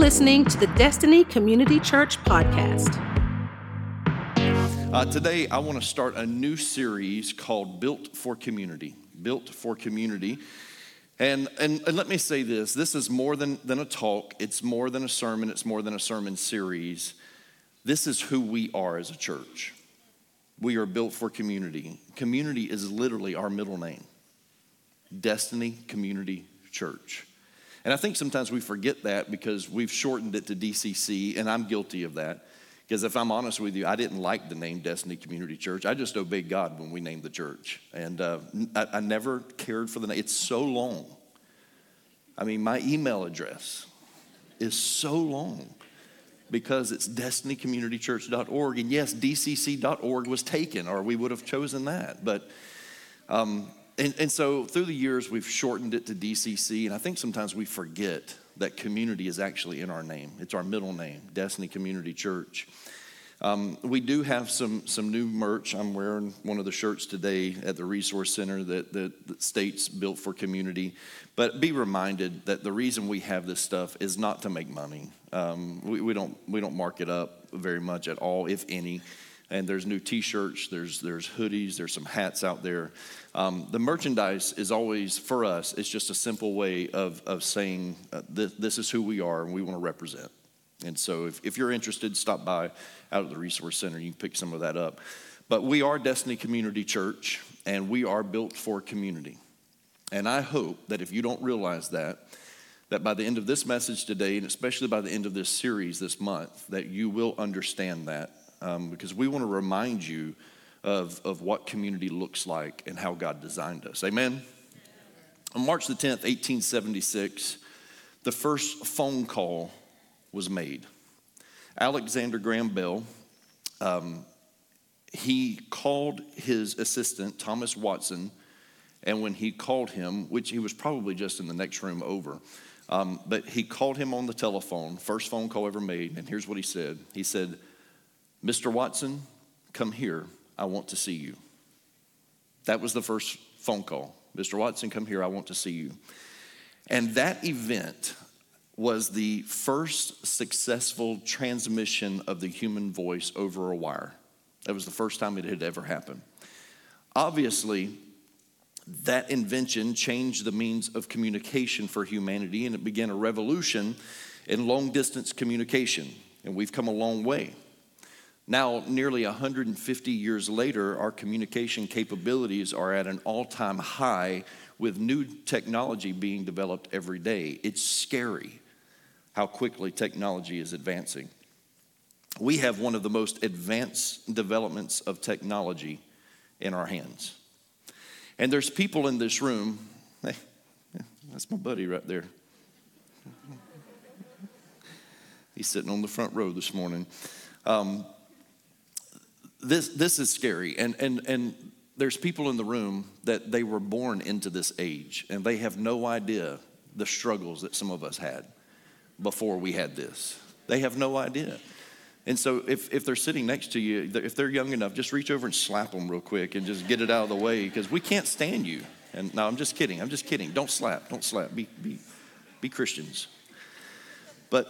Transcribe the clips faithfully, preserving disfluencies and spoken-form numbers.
listening to the Destiny Community Church podcast. Uh, today, I want to start a new series called Built for Community. Built for Community. And, and, and let me say this, this is more than, than a talk. It's more than a sermon. It's more than a sermon series. This is who we are as a church. We are built for community. Community is literally our middle name. Destiny Community Church. And I think sometimes we forget that because we've shortened it to D C C, and I'm guilty of that. Because if I'm honest with you, I didn't like the name Destiny Community Church. I just obeyed God when we named the church. And uh, I, I never cared for the name. It's so long. I mean, my email address is so long because it's destiny community church dot org. And yes, D C C dot org was taken, or we would have chosen that. But um, and, and so through the years, we've shortened it to D C C. And I think sometimes we forget that community is actually in our name. It's our middle name, Destiny Community Church. Um, we do have some some new merch. I'm wearing one of the shirts today at the Resource Center that, that, that states Built for Community. But be reminded that the reason we have this stuff is not to make money. Um, we, we don't we don't mark it up very much at all, if any. And there's new T-shirts, there's there's hoodies, there's some hats out there. Um, the merchandise is always, for us, it's just a simple way of, of saying uh, this, this is who we are and we want to represent. And so if, if you're interested, stop by out at the Resource Center. You can pick some of that up. But we are Destiny Community Church, and we are built for community. And I hope that if you don't realize that, that by the end of this message today, and especially by the end of this series this month, that you will understand that. Um, because we want to remind you of, of what community looks like and how God designed us. Amen? On March the tenth, eighteen seventy-six, the first phone call was made. Alexander Graham Bell, um, he called his assistant, Thomas Watson, and when he called him, which he was probably just in the next room over, um, but he called him on the telephone, first phone call ever made, and here's what he said. He said, "Mister Watson, come here. I want to see you." That was the first phone call. "Mister Watson, come here. I want to see you." And that event was the first successful transmission of the human voice over a wire. That was the first time it had ever happened. Obviously, that invention changed the means of communication for humanity, and it began a revolution in long-distance communication. And we've come a long way. Now, nearly one hundred fifty years later, our communication capabilities are at an all-time high with new technology being developed every day. It's scary how quickly technology is advancing. We have one of the most advanced developments of technology in our hands. And there's people in this room, hey, that's my buddy right there. He's sitting on the front row this morning. Um, This this is scary, and, and and there's people in the room that they were born into this age, and they have no idea the struggles that some of us had before we had this. They have no idea. And so if, if they're sitting next to you, if they're young enough, just reach over and slap them real quick and just get it out of the way, because we can't stand you. And no, I'm just kidding. I'm just kidding. Don't slap. Don't slap. Be be be Christians. But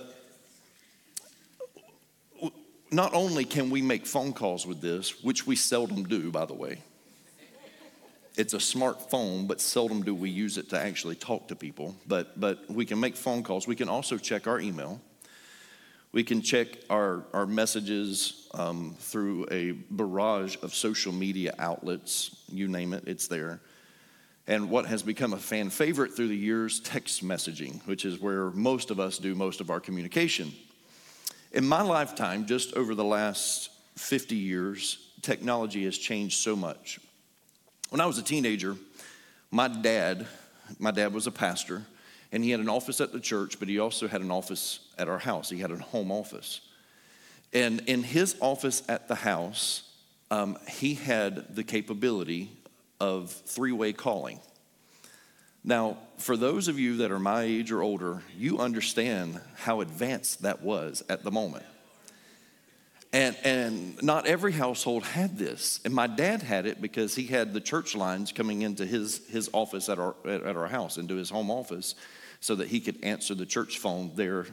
not only can we make phone calls with this, which we seldom do, by the way. It's a smartphone, but seldom do we use it to actually talk to people. But but we can make phone calls. We can also check our email. We can check our, our messages um, through a barrage of social media outlets. You name it, it's there. And what has become a fan favorite through the years, text messaging, which is where most of us do most of our communication. In my lifetime, just over the last fifty years, technology has changed so much. When I was a teenager, my dad, my dad was a pastor, and he had an office at the church, but he also had an office at our house. He had a home office. And in his office at the house, um, he had the capability of three-way calling. Now, for those of you that are my age or older, you understand how advanced that was at the moment. And and not every household had this. And my dad had it because he had the church lines coming into his, his office at our at our house, into his home office, so that he could answer the church phone there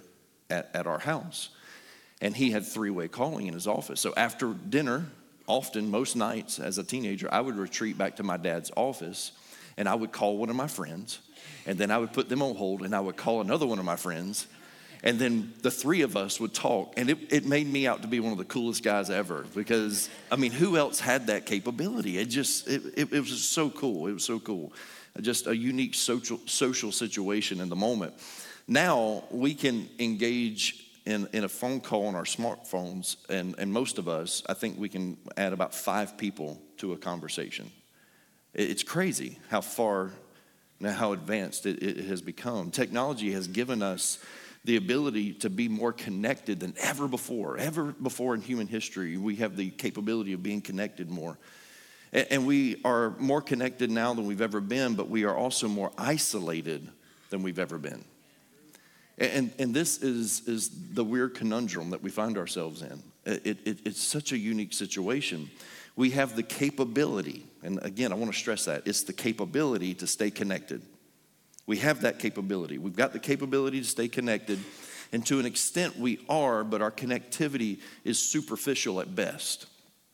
at, at our house. And he had three-way calling in his office. So after dinner, often, most nights as a teenager, I would retreat back to my dad's office, and I would call one of my friends, and then I would put them on hold, and I would call another one of my friends, and then the three of us would talk. And it, it made me out to be one of the coolest guys ever, because, I mean, who else had that capability? It just, it, it, it was just so cool. It was so cool. Just a unique social, social situation in the moment. Now we can engage in, in a phone call on our smartphones, and, and most of us, I think we can add about five people to a conversation. It, it's crazy how far, now how advanced it, it has become. Technology has given us the ability to be more connected than ever before. Ever before in human history, we have the capability of being connected more. And, and we are more connected now than we've ever been, but we are also more isolated than we've ever been. And, and this is, is the weird conundrum that we find ourselves in. It, it, it's such a unique situation. We have the capability, and again, I want to stress that, it's the capability to stay connected. We have that capability. We've got the capability to stay connected, and to an extent we are, but our connectivity is superficial at best.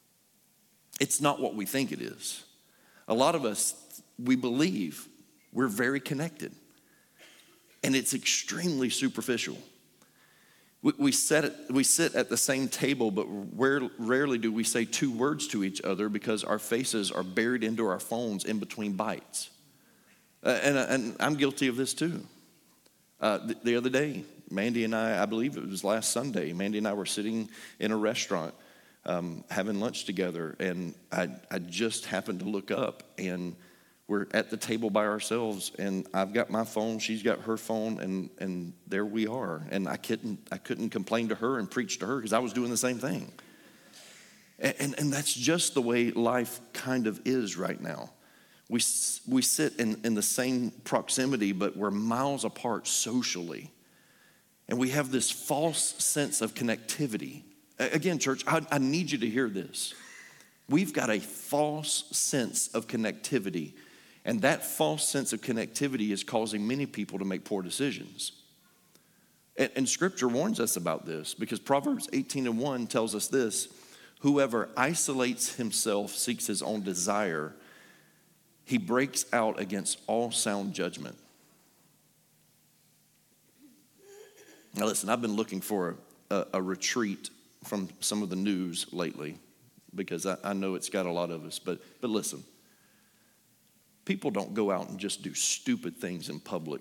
It's not what we think it is. A lot of us, we believe we're very connected. And it's extremely superficial. We, we, sit, we sit at the same table, but rare, rarely do we say two words to each other because our faces are buried into our phones in between bites. Uh, and, and I'm guilty of this too. Uh, the, the other day, Mandy and I, I believe it was last Sunday, Mandy and I were sitting in a restaurant um, having lunch together, and I, I just happened to look up, and we're at the table by ourselves, and I've got my phone, she's got her phone, and, and there we are. And I couldn't, I couldn't complain to her and preach to her because I was doing the same thing. And, and, and that's just the way life kind of is right now. We, we sit in, in the same proximity, but we're miles apart socially. And we have this false sense of connectivity. Again, church, I, I need you to hear this. We've got a false sense of connectivity. And that false sense of connectivity is causing many people to make poor decisions. And, and Scripture warns us about this, because Proverbs eighteen and one tells us this: whoever isolates himself seeks his own desire. He breaks out against all sound judgment. Now listen, I've been looking for a, a retreat from some of the news lately, because I, I know it's got a lot of us, but but listen. People don't go out and just do stupid things in public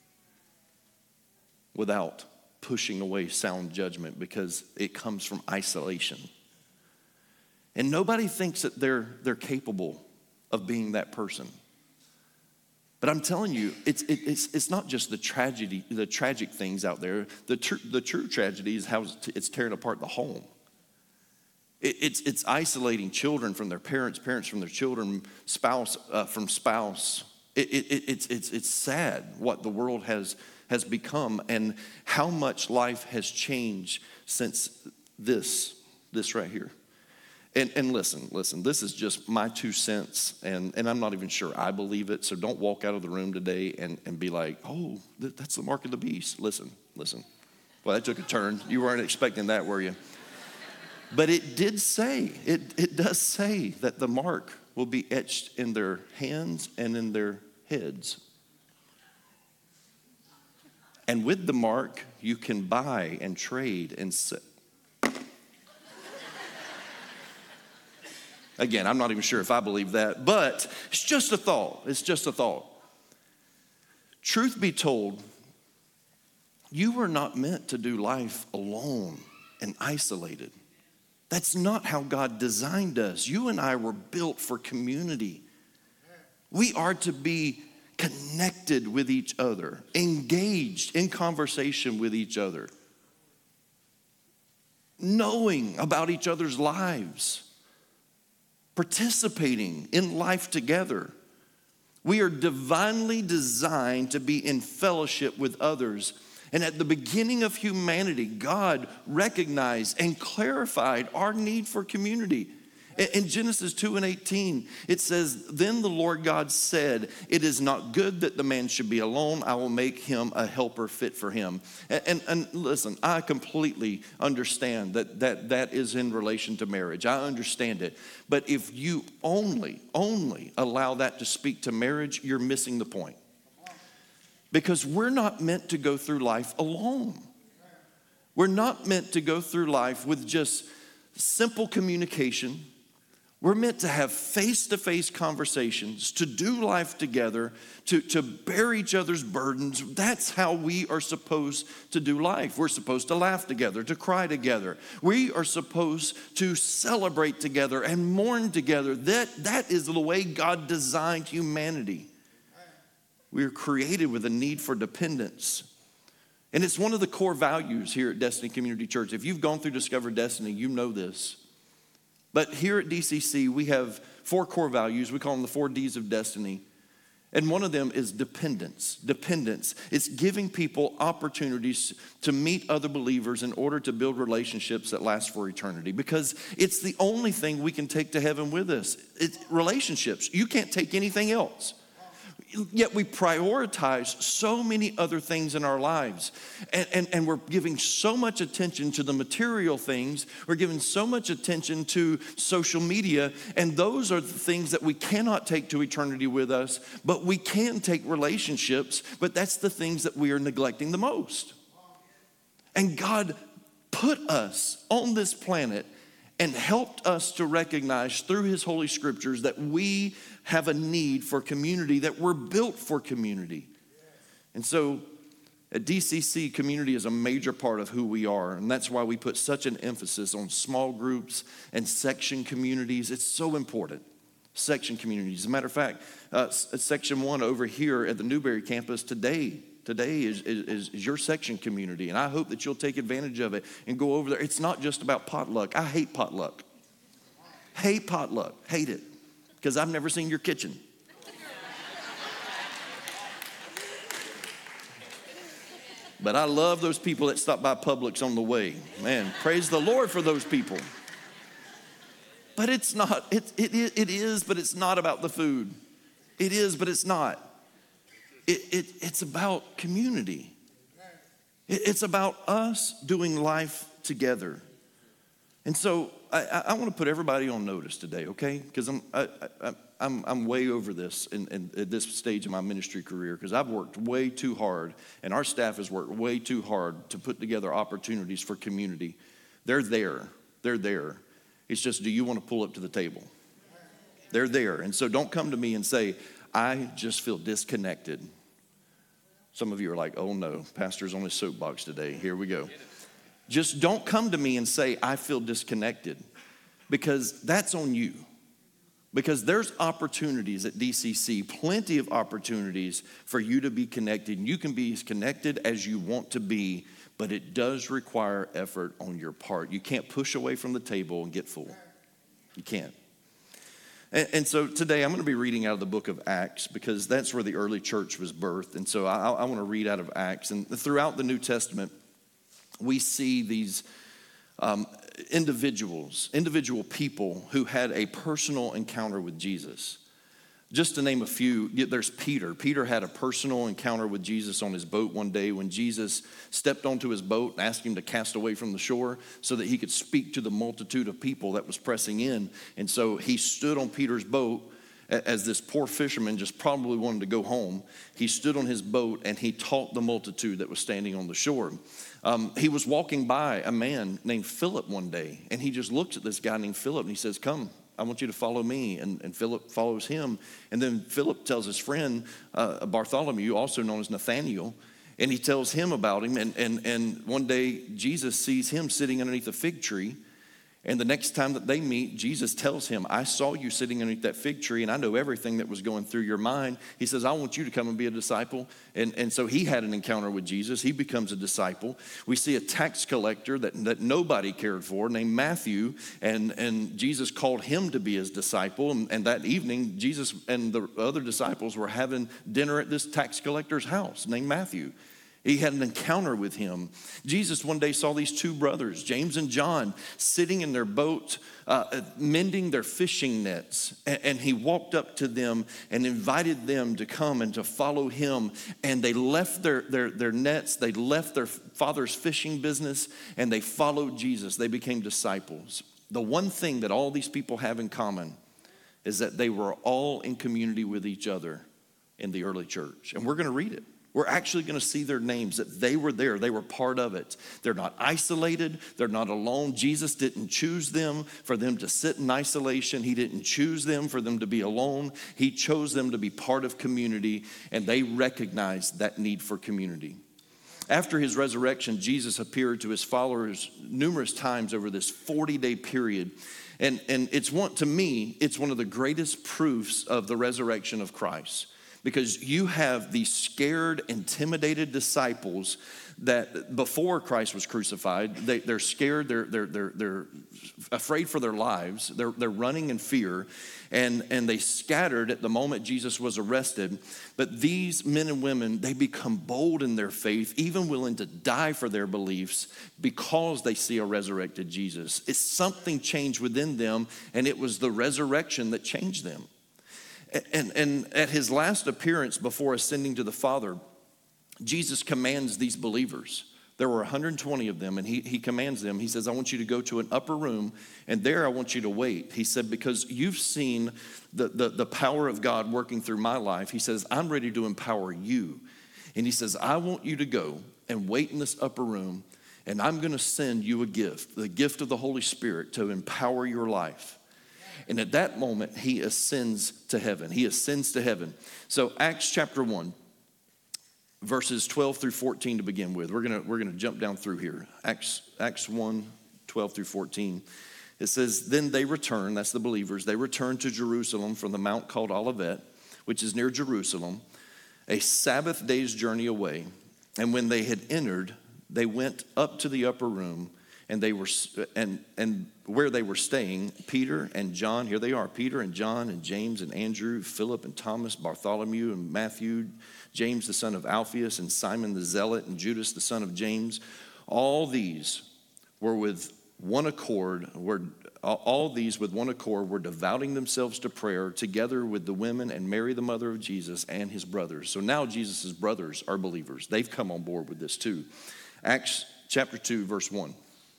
without pushing away sound judgment, because it comes from isolation. And nobody thinks that they're, they're capable of being that person. But I'm telling you, it's, it, it's, it's not just the tragedy, the tragic things out there. The, tr- the true tragedy is how it's tearing apart the home. It's, it's isolating children from their parents, parents from their children, spouse uh, from spouse. It, it, it's, it's, it's sad what the world has, has become, and how much life has changed since this, this right here. And, and listen, listen, this is just my two cents, and, and I'm not even sure I believe it, so don't walk out of the room today and, and be like, oh, th- that's the mark of the beast. Listen, listen. Well, that took a turn. You weren't expecting that, were you? But it did say, it, it does say that the mark will be etched in their hands and in their heads. And with the mark, you can buy and trade and sell. Again, I'm not even sure if I believe that, but it's just a thought. It's just a thought. Truth be told, you were not meant to do life alone and isolated. That's not how God designed us. You and I were built for community. We are to be connected with each other, engaged in conversation with each other, knowing about each other's lives, participating in life together. We are divinely designed to be in fellowship with others. And at the beginning of humanity, God recognized and clarified our need for community. In Genesis two and eighteen, it says, then the Lord God said, it is not good that the man should be alone. I will make him a helper fit for him. And, and, and listen, I completely understand that, that that is in relation to marriage. I understand it. But if you only, only allow that to speak to marriage, you're missing the point. Because we're not meant to go through life alone. We're not meant to go through life with just simple communication. We're meant to have face-to-face conversations, to do life together, to, to bear each other's burdens. That's how we are supposed to do life. We're supposed to laugh together, to cry together. We are supposed to celebrate together and mourn together. That, that is the way God designed humanity. We are created with a need for dependence. And it's one of the core values here at Destiny Community Church. If you've gone through Discover Destiny, you know this. But here at D C C, we have four core values. We call them the four D's of destiny. And one of them is dependence. Dependence. It's giving people opportunities to meet other believers in order to build relationships that last for eternity. Because it's the only thing we can take to heaven with us. It's relationships. You can't take anything else. Yet we prioritize so many other things in our lives. And, and, and we're giving so much attention to the material things. We're giving so much attention to social media. And those are the things that we cannot take to eternity with us. But we can take relationships. But that's the things that we are neglecting the most. And God put us on this planet and helped us to recognize through his Holy Scriptures that we have a need for community, that we're built for community. And so at D C C, community is a major part of who we are. And that's why we put such an emphasis on small groups and section communities. It's so important. Section communities. As a matter of fact, uh, section one over here at the Newberry campus today, Today is, is, is your section community, and I hope that you'll take advantage of it and go over there. It's not just about potluck. I hate potluck. Hate potluck. Hate it. Because I've never seen your kitchen. But I love those people that stop by Publix on the way. Man, praise the Lord for those people. But it's not. It, it, it is, but it's not about the food. It is, but it's not. It, it, it's about community. It, it's about us doing life together. And so I, I, I want to put everybody on notice today, okay? Because I'm, I, I, I'm, I'm way over this in, in, at this stage of my ministry career, because I've worked way too hard, and our staff has worked way too hard to put together opportunities for community. They're there. They're there. It's just, do you want to pull up to the table? They're there. And so don't come to me and say, I just feel disconnected. Some of you are like, oh no, pastor's on his soapbox today. Here we go. Just don't come to me and say, I feel disconnected, because that's on you. Because there's opportunities at D C C, plenty of opportunities for you to be connected. And you can be as connected as you want to be, but it does require effort on your part. You can't push away from the table and get full. You can't. And, and so today I'm going to be reading out of the book of Acts, because that's where the early church was birthed. And so I, I want to read out of Acts. And throughout the New Testament, we see these um, individuals, individual people who had a personal encounter with Jesus. Just to name a few, there's Peter. Peter had a personal encounter with Jesus on his boat one day when Jesus stepped onto his boat and asked him to cast away from the shore so that he could speak to the multitude of people that was pressing in. And so he stood on Peter's boat as this poor fisherman just probably wanted to go home. He stood on his boat and he taught the multitude that was standing on the shore. Um, he was walking by a man named Philip one day, and he just looks at this guy named Philip and he says, come, I want you to follow me. And, and Philip follows him. And then Philip tells his friend, uh, Bartholomew, also known as Nathaniel, and he tells him about him. And, and, and one day Jesus sees him sitting underneath a fig tree. And the next time that they meet, Jesus tells him, I saw you sitting underneath that fig tree, and I know everything that was going through your mind. He says, I want you to come and be a disciple. And, and so he had an encounter with Jesus. He becomes a disciple. We see a tax collector that, that nobody cared for named Matthew, and, and Jesus called him to be his disciple. And, and that evening, Jesus and the other disciples were having dinner at this tax collector's house named Matthew. He had an encounter with him. Jesus one day saw these two brothers, James and John, sitting in their boat, uh, mending their fishing nets. And, and he walked up to them and invited them to come and to follow him. And they left their, their, their nets, they left their father's fishing business, and they followed Jesus. They became disciples. The one thing that all these people have in common is that they were all in community with each other in the early church. And we're going to read it. We're actually going to see their names, that they were there. They were part of it. They're not isolated. They're not alone. Jesus didn't choose them for them to sit in isolation. He didn't choose them for them to be alone. He chose them to be part of community, and they recognized that need for community. After his resurrection, Jesus appeared to his followers numerous times over this forty-day period. And, and it's one, to me, it's one of the greatest proofs of the resurrection of Christ. Because you have these scared, intimidated disciples that before Christ was crucified, they, they're scared, they're, they're, they're, they're afraid for their lives, they're, they're running in fear, and, and they scattered at the moment Jesus was arrested. But these men and women, they become bold in their faith, even willing to die for their beliefs because they see a resurrected Jesus. It's something changed within them, and it was the resurrection that changed them. And, and at his last appearance before ascending to the Father, Jesus commands these believers. There were one hundred twenty of them, and he, he commands them. He says, I want you to go to an upper room, and there I want you to wait. He said, because you've seen the, the, the power of God working through my life. He says, I'm ready to empower you. And he says, I want you to go and wait in this upper room, and I'm going to send you a gift, the gift of the Holy Spirit to empower your life. And at that moment, he ascends to heaven. He ascends to heaven. So Acts chapter one, verses twelve through fourteen to begin with. We're gonna, we're gonna jump down through here. Acts, Acts one, twelve through fourteen. It says, then they returned, that's the believers, they returned to Jerusalem from the mount called Olivet, which is near Jerusalem, a Sabbath day's journey away. And when they had entered, they went up to the upper room, and they were and and where they were staying, Peter and John, here they are, Peter and John and James and Andrew, Philip and Thomas, Bartholomew and Matthew, James the son of Alphaeus and Simon the Zealot and Judas the son of James. All these were with one accord, were all these with one accord were devoting themselves to prayer together with the women and Mary the mother of Jesus and his brothers. So now Jesus' brothers are believers. They've come on board with this too. Acts chapter two, verse one.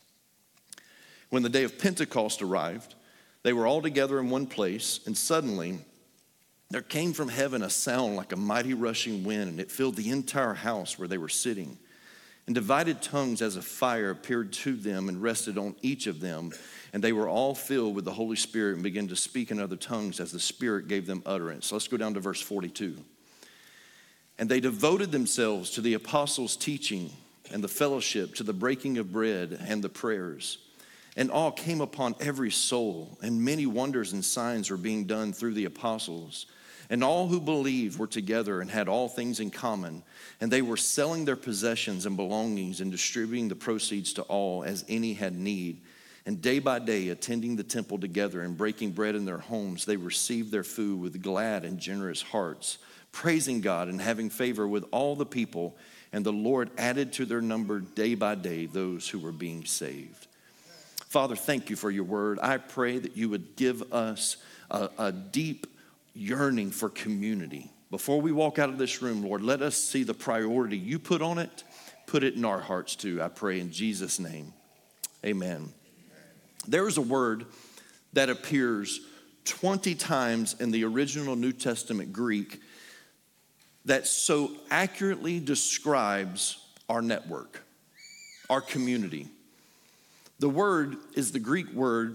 When the day of Pentecost arrived, they were all together in one place, and suddenly there came from heaven a sound like a mighty rushing wind, and it filled the entire house where they were sitting. And divided tongues as a fire appeared to them and rested on each of them, and they were all filled with the Holy Spirit and began to speak in other tongues as the Spirit gave them utterance. So let's go down to verse forty-two. And they devoted themselves to the apostles' teaching and the fellowship, to the breaking of bread and the prayers. And awe came upon every soul, and many wonders and signs were being done through the apostles. And all who believed were together and had all things in common. And they were selling their possessions and belongings and distributing the proceeds to all as any had need. And day by day, attending the temple together and breaking bread in their homes, they received their food with glad and generous hearts, praising God and having favor with all the people. And the Lord added to their number day by day those who were being saved. Father, thank you for your word. I pray that you would give us a, a deep yearning for community. Before we walk out of this room, Lord, let us see the priority you put on it. Put it in our hearts too, I pray in Jesus' name. Amen. There is a word that appears twenty times in the original New Testament Greek that so accurately describes our network, our community. The word is the Greek word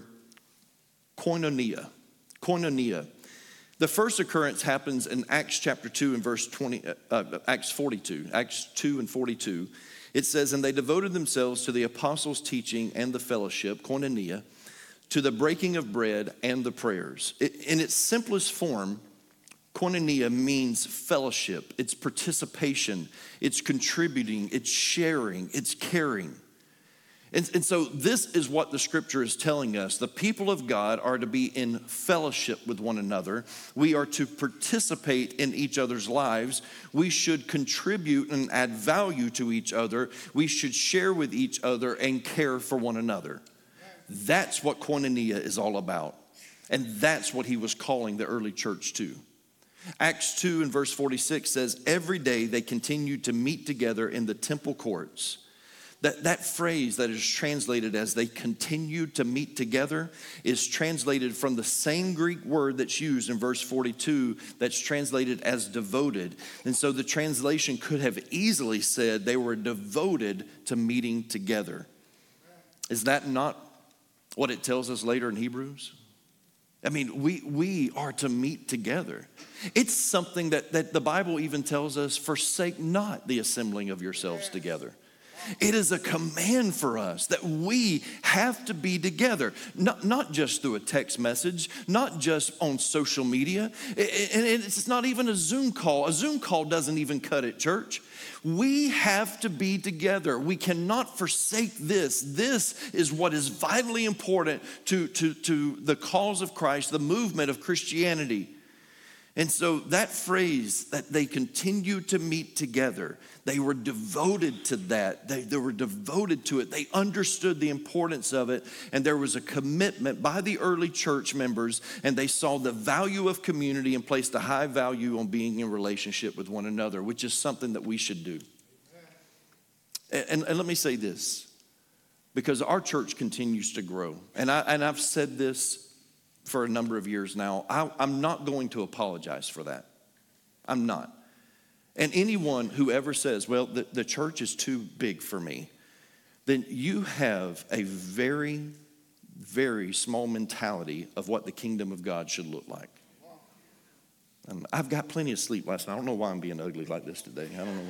koinonia. Koinonia. The first occurrence happens in Acts chapter two and verse twenty, uh, Acts forty-two, Acts two and forty-two. It says, and they devoted themselves to the apostles' teaching and the fellowship, koinonia, to the breaking of bread and the prayers. It, in its simplest form, koinonia means fellowship, it's participation, it's contributing, it's sharing, it's caring. And, and so this is what the scripture is telling us. The people of God are to be in fellowship with one another. We are to participate in each other's lives. We should contribute and add value to each other. We should share with each other and care for one another. That's what koinonia is all about. And that's what he was calling the early church to. Acts two and verse forty-six says, every day they continued to meet together in the temple courts. That, that phrase that is translated as they continued to meet together is translated from the same Greek word that's used in verse forty-two that's translated as devoted. And so the translation could have easily said they were devoted to meeting together. Is that not what it tells us later in Hebrews? I mean, we, we are to meet together. It's something that, that the Bible even tells us, forsake not the assembling of yourselves together. It is a command for us that we have to be together, not, not just through a text message, not just on social media, and it's not even a Zoom call. A Zoom call doesn't even cut it, church. We have to be together. We cannot forsake this. This is what is vitally important to, to, to the cause of Christ, the movement of Christianity. And so that phrase that they continued to meet together, they were devoted to that. They, they were devoted to it. They understood the importance of it. And there was a commitment by the early church members, and they saw the value of community and placed a high value on being in relationship with one another, which is something that we should do. And, and let me say this, because our church continues to grow. And, I, and I've said this for a number of years now. I, I'm not going to apologize for that. I'm not. And anyone who ever says, well, the, the church is too big for me, then you have a very, very small mentality of what the kingdom of God should look like. Um, I've got plenty of sleep last night. I don't know why I'm being ugly like this today. I don't know.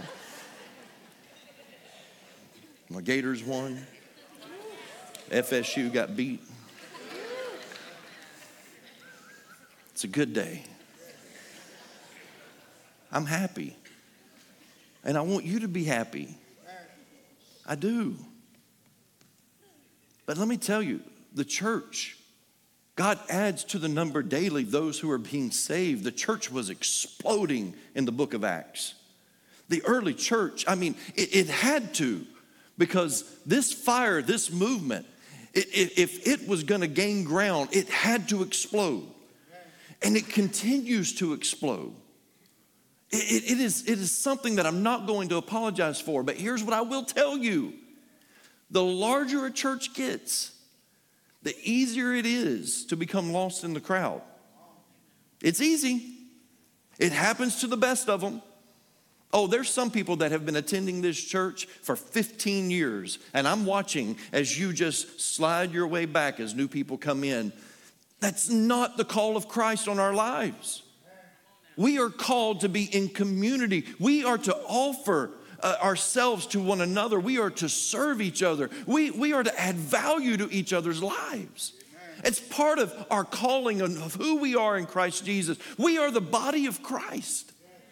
My Gators won. F S U got beat. It's a good day. I'm happy. And I want you to be happy. I do. But let me tell you, the church, God adds to the number daily those who are being saved. The church was exploding in the book of Acts. The early church, I mean, it, it had to, because this fire, this movement, it, it, if it was going to gain ground, it had to explode. And it continues to explode. It, it, it, is, it is something that I'm not going to apologize for. But here's what I will tell you. The larger a church gets, the easier it is to become lost in the crowd. It's easy. It happens to the best of them. Oh, there's some people that have been attending this church for fifteen years. And I'm watching as you just slide your way back as new people come in. That's not the call of Christ on our lives. We are called to be in community. We are to offer uh, ourselves to one another. We are to serve each other. We, we are to add value to each other's lives. It's part of our calling of who we are in Christ Jesus. We are the body of Christ.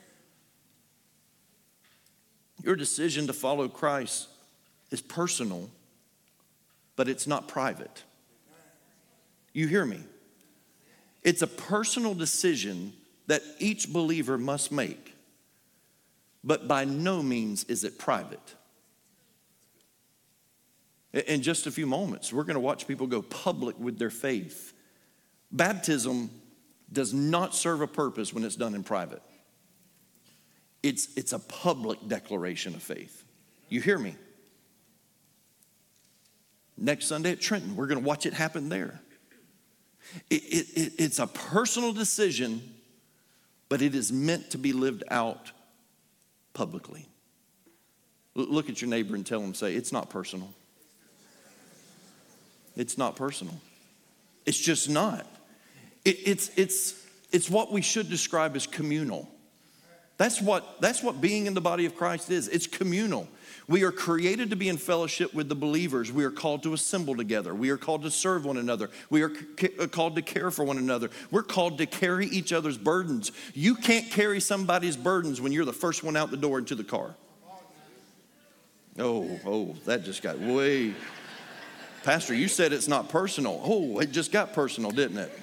Your decision to follow Christ is personal, but it's not private. You hear me? It's a personal decision that each believer must make, but by no means is it private. In just a few moments, we're going to watch people go public with their faith. Baptism does not serve a purpose when it's done in private. It's, it's a public declaration of faith. You hear me? Next Sunday at Trenton, we're going to watch it happen there. It, it, it, it's a personal decision, but it is meant to be lived out publicly. L- look at your neighbor and tell him, say, it's not personal. It's not personal. It's just not. It, it's, it's, it's what we should describe as communal. That's what, that's what being in the body of Christ is. It's communal. We are created to be in fellowship with the believers. We are called to assemble together. We are called to serve one another. We are c- called to care for one another. We're called to carry each other's burdens. You can't carry somebody's burdens when you're the first one out the door into the car. Oh, oh, that just got way, Pastor, you said it's not personal. Oh, it just got personal, didn't it?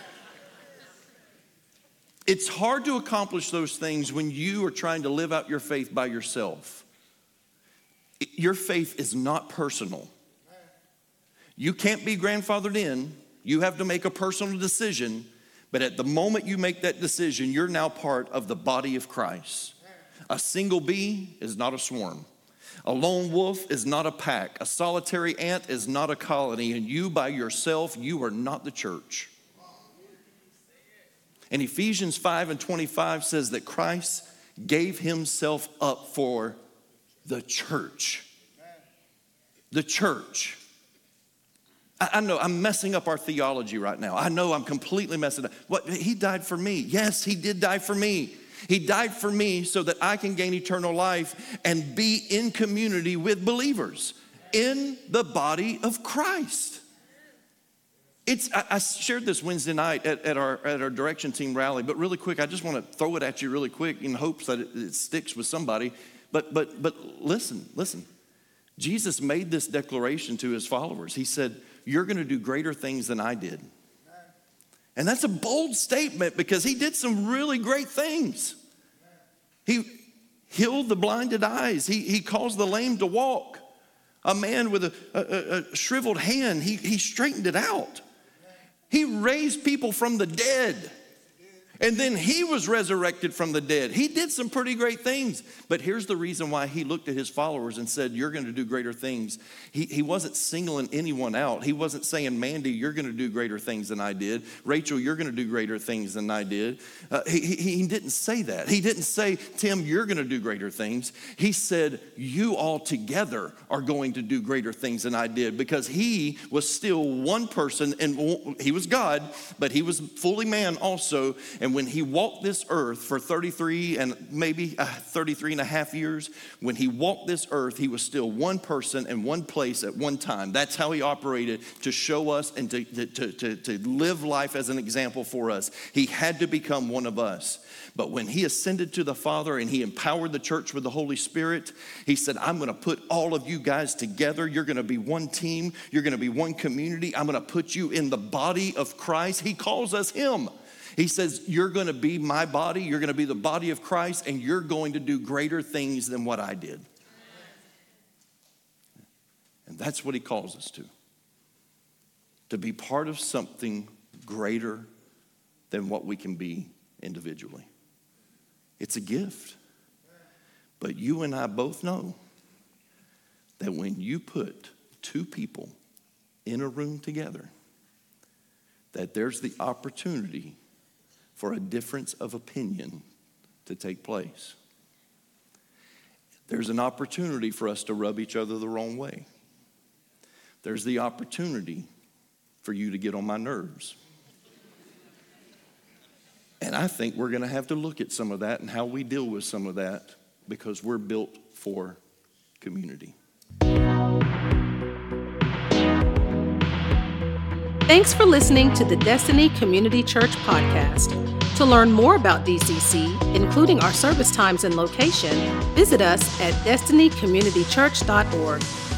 It's hard to accomplish those things when you are trying to live out your faith by yourself. Your faith is not personal. You can't be grandfathered in. You have to make a personal decision. But at the moment you make that decision, you're now part of the body of Christ. A single bee is not a swarm. A lone wolf is not a pack. A solitary ant is not a colony. And you by yourself, you are not the church. And Ephesians five and twenty-five says that Christ gave himself up for the church. The church. I, I know I'm messing up our theology right now. I know I'm completely messing up. What? He died for me. Yes, he did die for me. He died for me so that I can gain eternal life and be in community with believers in the body of Christ. It's, I, I shared this Wednesday night at, at, our, at our direction team rally, but really quick, I just want to throw it at you really quick in hopes that it, it sticks with somebody. But, but, but listen, listen. Jesus made this declaration to his followers. He said, you're going to do greater things than I did. And that's a bold statement because he did some really great things. He healed the blinded eyes. He, he caused the lame to walk. A man with a, a, a shriveled hand, he, he straightened it out. He raised people from the dead. And then he was resurrected from the dead. He did some pretty great things. But here's the reason why he looked at his followers and said, you're going to do greater things. He, he wasn't singling anyone out. He wasn't saying, Mandy, you're going to do greater things than I did. Rachel, you're going to do greater things than I did. Uh, he, he, he didn't say that. He didn't say, Tim, you're going to do greater things. He said, you all together are going to do greater things than I did, because he was still one person, and he was God, but he was fully man also. And when he walked this earth for thirty-three and maybe uh, thirty-three and a half years, when he walked this earth, he was still one person and one place at one time. That's how he operated, to show us and to, to, to, to live life as an example for us. He had to become one of us. But when he ascended to the Father and he empowered the church with the Holy Spirit, he said, I'm going to put all of you guys together. You're going to be one team. You're going to be one community. I'm going to put you in the body of Christ. He calls us him. He says, you're going to be my body. You're going to be the body of Christ, and you're going to do greater things than what I did. And that's what he calls us to. To be part of something greater than what we can be individually. It's a gift. But you and I both know that when you put two people in a room together, that there's the opportunity for a difference of opinion to take place. There's an opportunity for us to rub each other the wrong way. There's the opportunity for you to get on my nerves. And I think we're going to have to look at some of that and how we deal with some of that, because we're built for community. Thanks for listening to the Destiny Community Church podcast. To learn more about D C C, including our service times and location, visit us at destiny community church dot org.